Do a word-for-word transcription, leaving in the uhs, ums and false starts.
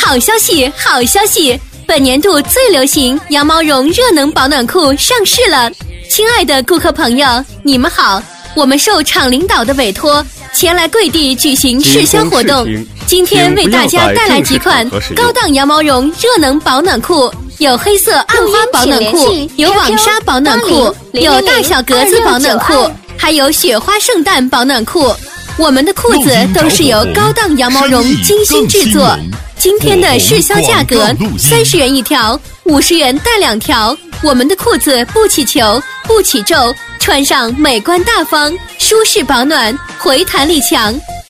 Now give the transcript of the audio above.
好消息，好消息！本年度最流行羊毛绒热能保暖裤上市了。亲爱的顾客朋友，你们好，我们受厂领导的委托，前来贵地举行试销活动。今天为大家带来几款高档羊毛绒热能保暖裤，有黑色暗花保暖裤，有网纱保暖裤，有大小格子保暖裤，还有雪花圣诞保暖裤。我们的裤子都是由高档羊毛绒精心制作。今天的试销价格三十元一条，五十元带两条。我们的裤子不起球，不起皱，穿上美观大方，舒适保暖，回弹力强。